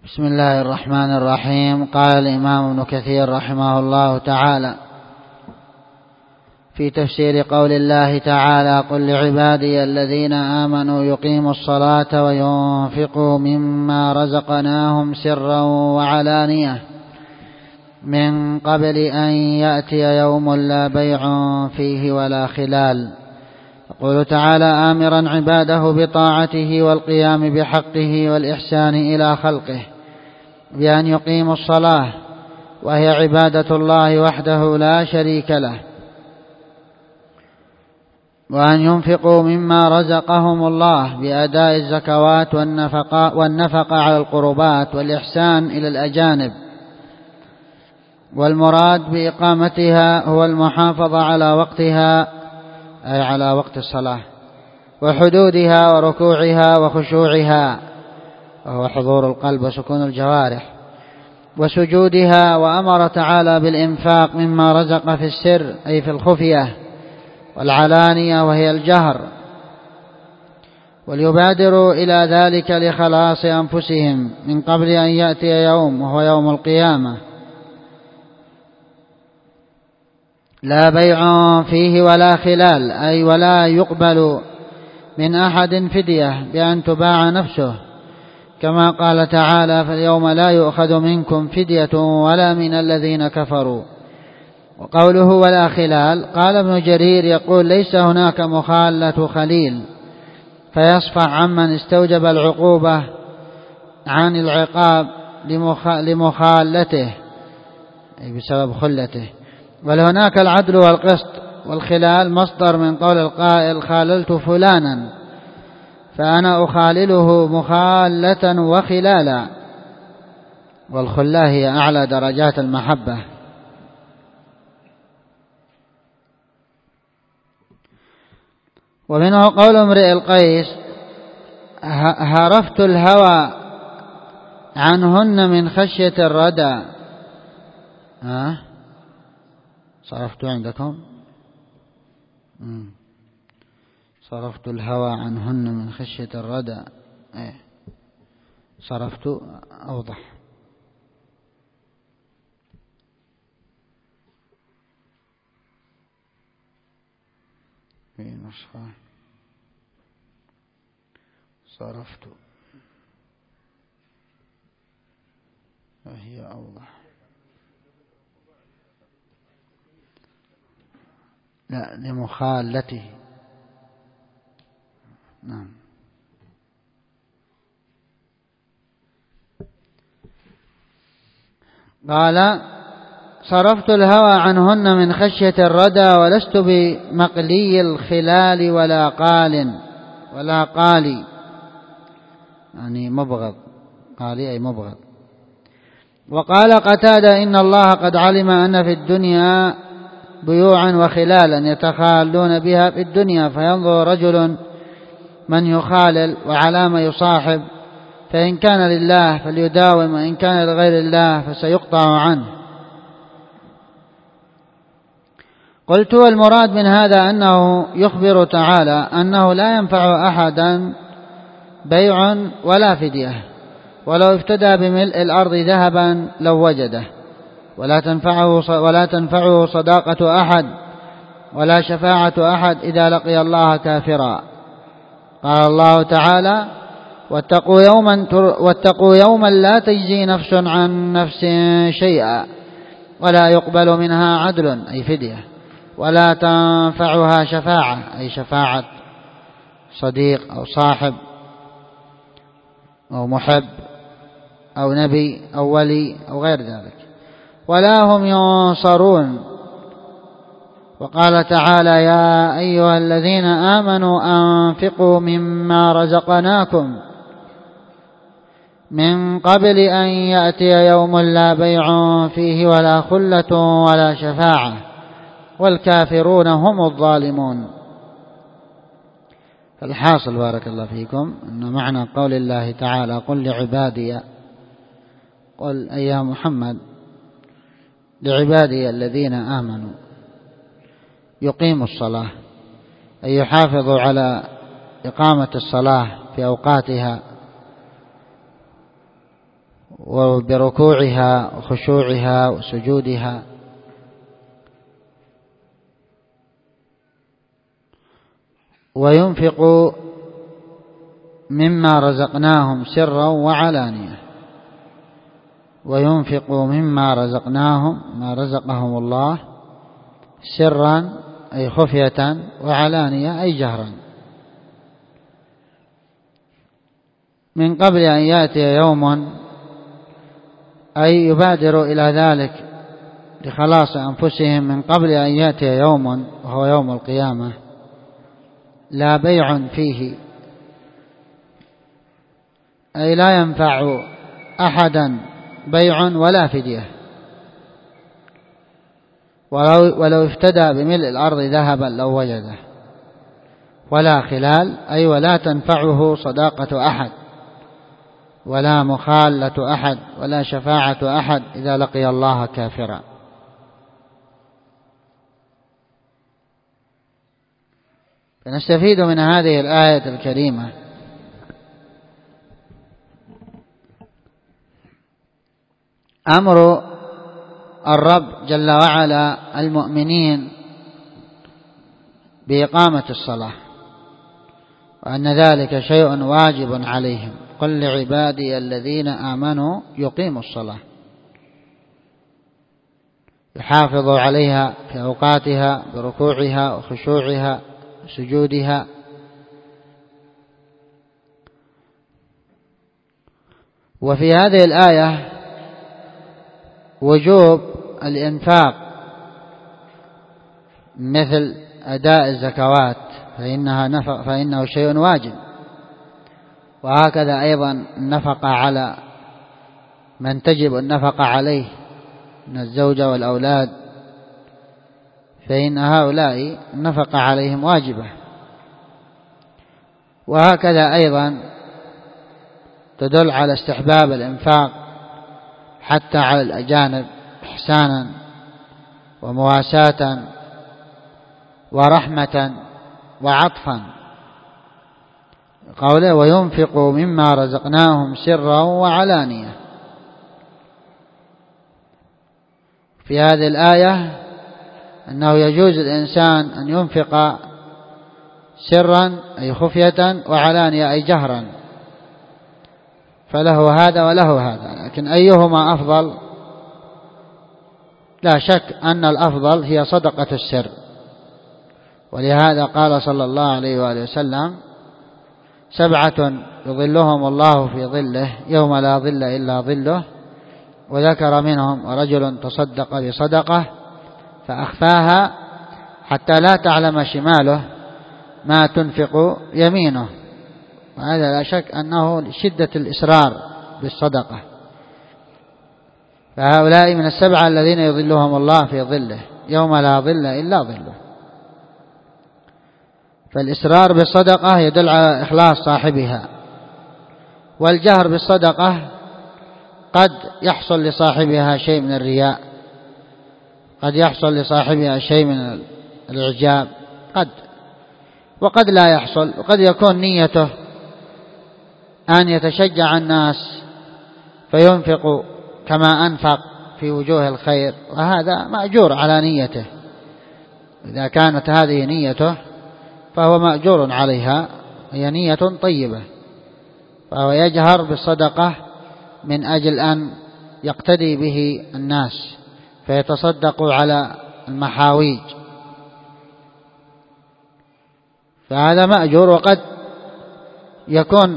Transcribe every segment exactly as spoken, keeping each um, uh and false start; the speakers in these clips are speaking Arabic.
بسم الله الرحمن الرحيم. قال الإمام ابن كثير رحمه الله تعالى في تفسير قول الله تعالى: قل لعبادي الذين آمنوا يقيموا الصلاة وينفقوا مما رزقناهم سرا وعلانية من قبل أن يأتي يوم لا بيع فيه ولا خلال. يقول تعالى آمرا عباده بطاعته والقيام بحقه والإحسان إلى خلقه بأن يقيموا الصلاة، وهي عبادة الله وحده لا شريك له، وأن ينفقوا مما رزقهم الله بأداء الزكوات والنفقة, والنفقة على القربات والإحسان إلى الأجانب. والمراد بإقامتها هو المحافظة على وقتها، أي على وقت الصلاة، وحدودها وركوعها وخشوعها، وهو حضور القلب وسكون الجوارح، وسجودها. وأمر تعالى بالإنفاق مما رزق في السر، أي في الخفية، والعلانية وهي الجهر، وليبادروا إلى ذلك لخلاص أنفسهم من قبل أن يأتي يوم وهو يوم القيامة لا بيع فيه ولا خلال، أي ولا يقبل من أحد فدية بأن تباع نفسه، كما قال تعالى: فاليوم لا يؤخذ منكم فدية ولا من الذين كفروا. وقوله ولا خلال، قال ابن جرير يقول: ليس هناك مخالة خليل فيصفع عمن استوجب العقوبة عن العقاب لمخالته، أي بسبب خلته، بل هناك العدل والقسط. والخلال مصدر من قول القائل: خاللت فلانا، فأنا أخالله مخالة وخلالا. والخلة هي أعلى درجات المحبة. ومنه قول امرئ القيس: هرفت الهوى عنهن من خشية الردى. ها صرفت عندكم مم. صرفت الهوى عنهن من خشية الردى، ايه صرفت أوضح. في نسخة صرفت وهي أوضح. لا، لمخالته. نعم. قال: صرفت الهوى عنهن من خشية الردى، ولست بمقلي الخلال ولا قال ولا قالي، يعني مبغض، قالي أي مبغض. وقال قتادة: إن الله قد علم أن في الدنيا بيوعا وخلالا يتخالون بها في الدنيا، فينظر رجل من يخالل وعلى ما يصاحب، فإن كان لله فليداوم، وإن كان لغير الله فسيقطع عنه. قلت: والمراد من هذا أنه يخبر تعالى أنه لا ينفع أحدا بيع ولا فدية، ولو افتدى بملء الأرض ذهبا لو وجده، ولا تنفعه ولا تنفعه صداقة أحد ولا شفاعة أحد إذا لقي الله كافرا. قال الله تعالى: واتقوا يوما, واتقوا يوما لا تجزي نفس عن نفس شيئا ولا يقبل منها عدل، أي فدية، ولا تنفعها شفاعة، أي شفاعة صديق أو صاحب أو محب أو نبي أو ولي أو غير ذلك، ولا هم ينصرون. وقال تعالى: يا أيها الذين آمنوا أنفقوا مما رزقناكم من قبل أن يأتي يوم لا بيع فيه ولا خلة ولا شفاعة والكافرون هم الظالمون. فالحاصل بارك الله فيكم أن معنى قول الله تعالى: قل لعبادي، قل أي يا محمد لعبادي الذين آمنوا يقيموا الصلاة، أي يحافظوا على إقامة الصلاة في أوقاتها وبركوعها وخشوعها وسجودها. وينفق مما رزقناهم سرا وعلانية، وينفق مما رزقناهم ما رزقهم الله سرا أي خفية، وعلانية أي جهرا، من قبل أن يأتي يوم أي يبادر إلى ذلك لخلاص أنفسهم من قبل أن يأتي يوم وهو يوم القيامة لا بيع فيه، أي لا ينفع أحدا بيع ولا فدية، ولو, ولو افتدى بملء الأرض ذهبا لو وجده، ولا خلال أي ولا تنفعه صداقة أحد، ولا مخالة أحد، ولا شفاعة أحد إذا لقي الله كافرا. فنستفيد من هذه الآية الكريمة أمر الرب جل وعلا المؤمنين بإقامة الصلاة، وأن ذلك شيء واجب عليهم. قل لعبادي الذين آمنوا يقيموا الصلاة، يحافظوا عليها في أوقاتها بركوعها وخشوعها وسجودها. وفي هذه الآية وجوب الإنفاق مثل أداء الزكوات، فإنها نفق فإنه شيء واجب. وهكذا أيضا النفقة على من تجب النفقة عليه من الزوجة والأولاد، فإن هؤلاء النفقة عليهم واجبة. وهكذا أيضا تدل على استحباب الإنفاق حتى على الأجانب إحسانا ومواساة ورحمة وعطفا. قوله وينفق مما رزقناهم سرا وعلانية، في هذه الآية أنه يجوز الإنسان أن ينفق سرا أي خفية، وعلانية أي جهرا، فله هذا وله هذا. لكن أيهما أفضل؟ لا شك أن الأفضل هي صدقة السر، ولهذا قال صلى الله عليه وآله وسلم سبعة يظلهم الله في ظله يوم لا ظل إلا ظله، وذكر منهم رجل تصدق بصدقة فأخفاها حتى لا تعلم شماله ما تنفق يمينه. وهذا لا شك أنه لشدة الإصرار بالصدقة. فهؤلاء من السبعة الذين يظلهم الله في ظله يوم لا ظل إلا ظله. فالإصرار بالصدقة يدل على إخلاص صاحبها، والجهر بالصدقة قد يحصل لصاحبها شيء من الرياء، قد يحصل لصاحبها شيء من الإعجاب، قد وقد لا يحصل. وقد يكون نيته أن يتشجع الناس فينفق كما أنفق في وجوه الخير، وهذا مأجور على نيته. إذا كانت هذه نيته فهو مأجور عليها، هي نية طيبة، فهو يجهر بالصدقة من أجل أن يقتدي به الناس فيتصدق على المحاويج، فهذا مأجور. وقد يكون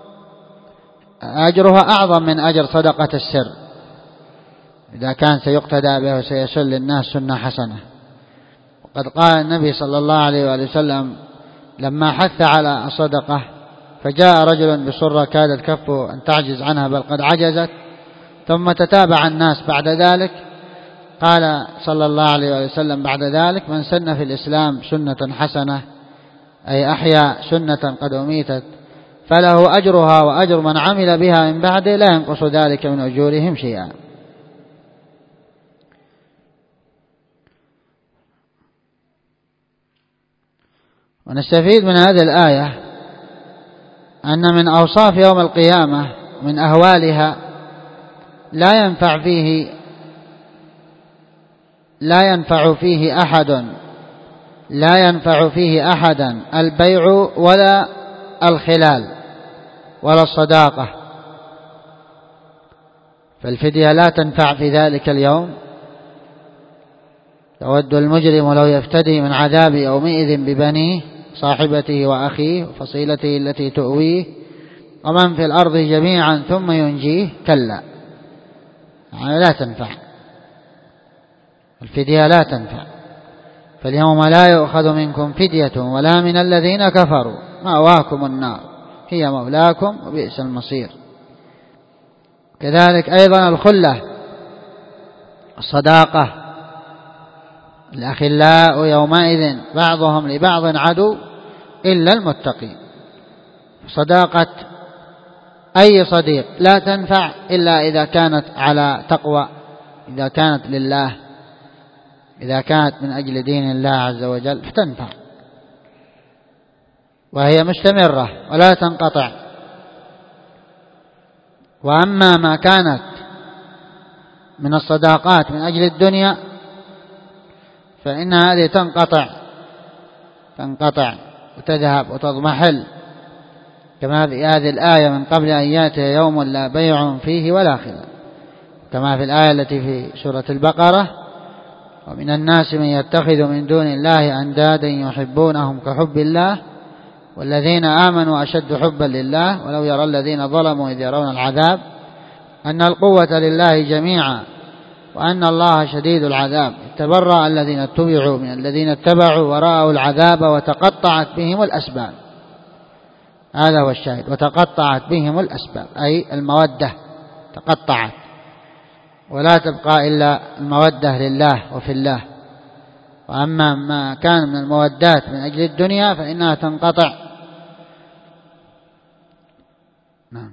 أجرها أعظم من أجر صدقة السر إذا كان سيقتدى به وسيسل الناس سنة حسنة. وقد قال النبي صلى الله عليه وآله وسلم لما حث على الصدقة فجاء رجل بصرة كادت كفه أن تعجز عنها بل قد عجزت، ثم تتابع الناس بعد ذلك. قال صلى الله عليه وآله وسلم بعد ذلك من سن في الإسلام سنة حسنة أي أحيا سنة قد أميتت فله أجرها وأجر من عمل بها من بعده لا ينقص ذلك من أجورهم شيئا. ونستفيد من هذه الآية أن من أوصاف يوم القيامة من أهوالها لا ينفع فيه لا ينفع فيه أحد لا ينفع فيه أحدا البيع ولا الخلال ولا الصداقة، فالفدية لا تنفع في ذلك اليوم. يود المجرم لو يفتدي من عذاب يومئذ ببنيه صاحبته وأخيه وفصيلته التي تؤويه ومن في الأرض جميعا ثم ينجيه، كلا، يعني لا تنفع الفدية، لا تنفع. فاليوم لا يؤخذ منكم فدية ولا من الذين كفروا، مأواكم النار هي مولاكم وبئس المصير. كذلك أيضا الخلة، الصداقة، الأخلاء يومئذ بعضهم لبعض عدو إلا المتقين. صداقة أي صديق لا تنفع إلا إذا كانت على تقوى، إذا كانت لله، إذا كانت من أجل دين الله عز وجل فتنفع وهي مستمرة ولا تنقطع. وأما ما كانت من الصداقات من أجل الدنيا فإن هذه تنقطع تنقطع وتذهب وتضمحل، كما في هذه الآية من قبل أن يأتي يوم لا بيع فيه ولا خلال، كما في الآية التي في سورة البقرة: ومن الناس من يتخذ من دون الله أندادا يحبونهم كحب الله والذين آمنوا أشد حبا لله ولو يرى الذين ظلموا إذ يرون العذاب أن القوة لله جميعا وأن الله شديد العذاب تبرأ الذين اتبعوا من الذين اتبعوا ورأوا العذاب وتقطعت بهم الأسباب. هذا هو الشاهد، وتقطعت بهم الأسباب أي المودة تقطعت، ولا تبقى إلا المودة لله وفي الله. وأما ما كان من المودات من أجل الدنيا فإنها تنقطع. نعم.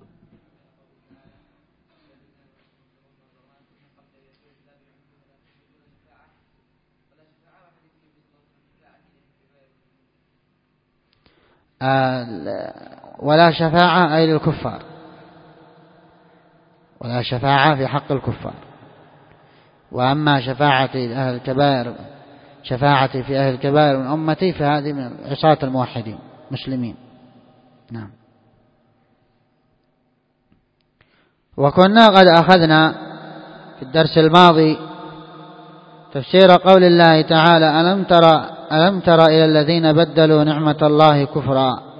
ولا شفاعة أي للكفار، ولا شفاعة في حق الكفار. وأما شفاعة أهل الكبائر، شفاعتي في أهل الكبائر من أمتي فهذه من عصاة الموحدين مسلمين. نعم. وكنا قد أخذنا في الدرس الماضي تفسير قول الله تعالى: ألم تر ألم تر إلى الذين بدلوا نعمة الله كفرا.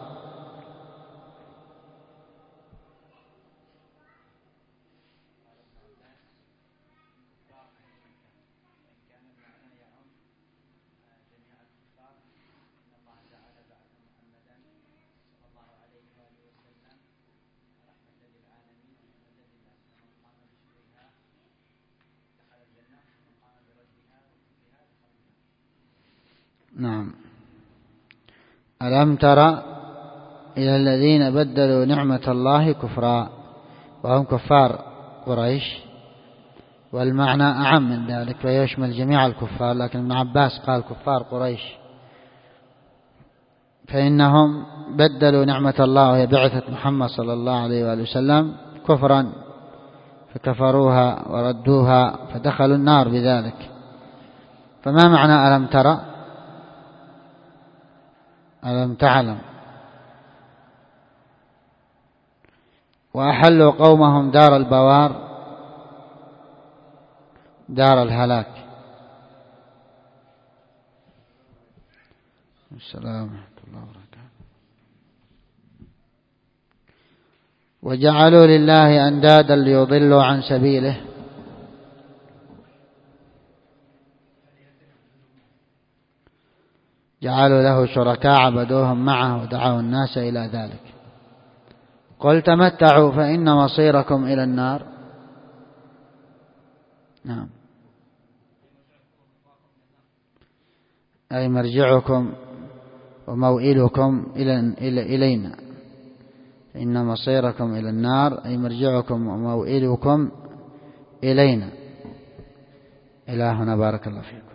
نعم. ألم تر إلى الذين بدلوا نعمة الله كفرا، وهم كفار قريش، والمعنى أعم من ذلك فيشمل جميع الكفار، لكن ابن عباس قال كفار قريش، فإنهم بدلوا نعمة الله وهي بعثة محمد صلى الله عليه وآله وسلم كفرا، فكفروها وردوها فدخلوا النار بذلك. فما معنى ألم ترى؟ ألم تعلم. وأحلوا قومهم دار البوار دار الهلاك. السلام ورحمة الله وبركاته. وجعلوا لله أندادا ليضلوا عن سبيله. جعلوا له شركاء عبدوهم معه ودعوا الناس إلى ذلك. قل تمتعوا فإن مصيركم إلى النار. نعم. أي مرجعكم وموئلكم إلينا، إن مصيركم إلى النار أي مرجعكم وموئلكم إلينا. إلى هنا، بارك الله فيكم.